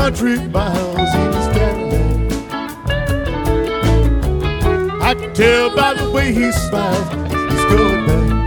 country miles in his Cadillac. I can tell by the way he smiles, he's going back.